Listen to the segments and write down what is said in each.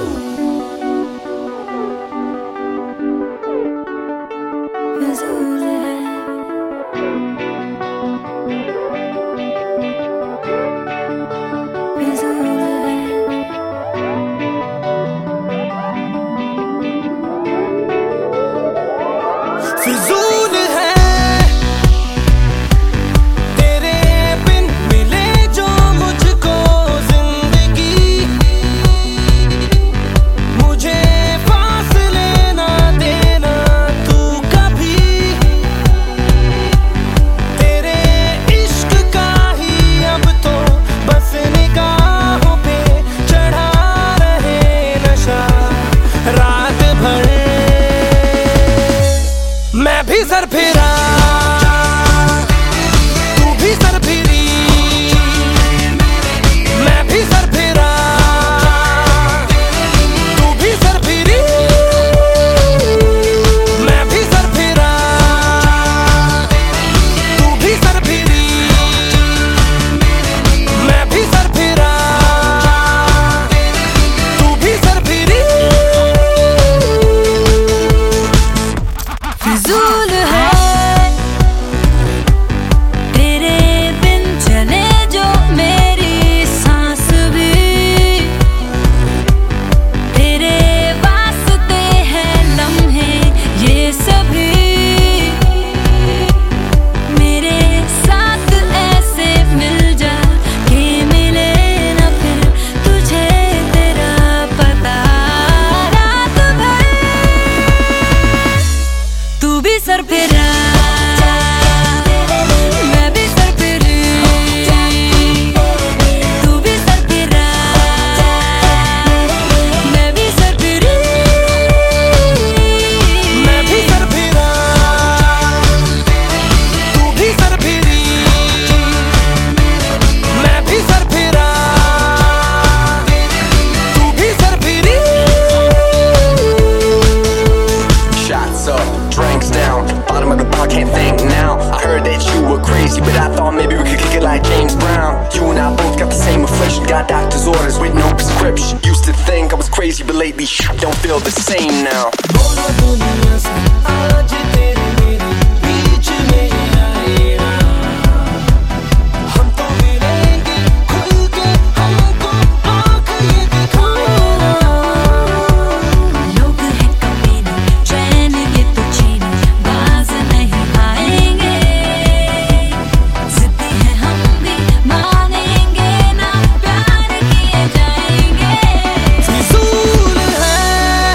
फिजूल है तेरे बिन मिले जो मुझको जिंदगी, मुझे फासले ना देना तू कभी। तेरे इश्क का ही अब तो बस निगाहों पे चढ़ा रहे नशा रात भर। मैं भी सर फिरा तू भी सर फिरी, मैं भी सर फिरा तू भी सर फिरी, मैं भी सर फिरा तू भी सर फिरी, मैं भी सर फिरा तू भी सर फिरी। फिजूल है तेरे बिन चले जो मेरी सांस भी, तेरे वास्ते हैं लम्हे ये सभी। मेरे साथ ऐसे मिल जा के मिले ना फिर तुझे तेरा पता। रात भर तू भी सर फिरा मैं भी सर फिरी, तू भी सर फिरा मैं भी सर फिरी, मैं भी सर फिरा तू भी सर फिरी, मैं भी सर फिरा तू भी सर फिरी। Shots up, drinks down, bottom of the bar, can't think now. I heard that you were crazy, but I thought maybe we could kick it like James Brown. You and I both got the same affliction, got doctor's orders with no prescription. Used to think I was crazy, but lately don't feel the same now. दोनों दुनिया से आज तेरे मेरे बीच में आए ना, हम तो मिलेंगे खुल के, हमको आँख ये दिखाए ना। लोग हैं कमीने चैन ये तो छीने बाज नहीं आएंगे। जिद्दी है हम भी मानेंगे ना प्यार किए जाएंगे। फिजूल है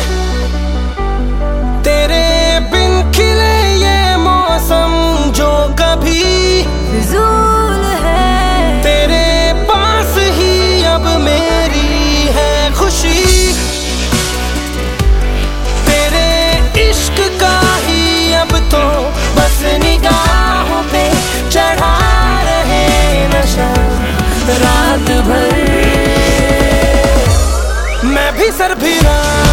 तेरे बिन खिले ये मौसम जो कभी, फिजूल है तेरे पास ही अब मेरी है खुशी। तेरे इश्क का ही अब तो बस निगाहों पे चढ़ा रहे नशा रात भर। मैं भी सर फिरा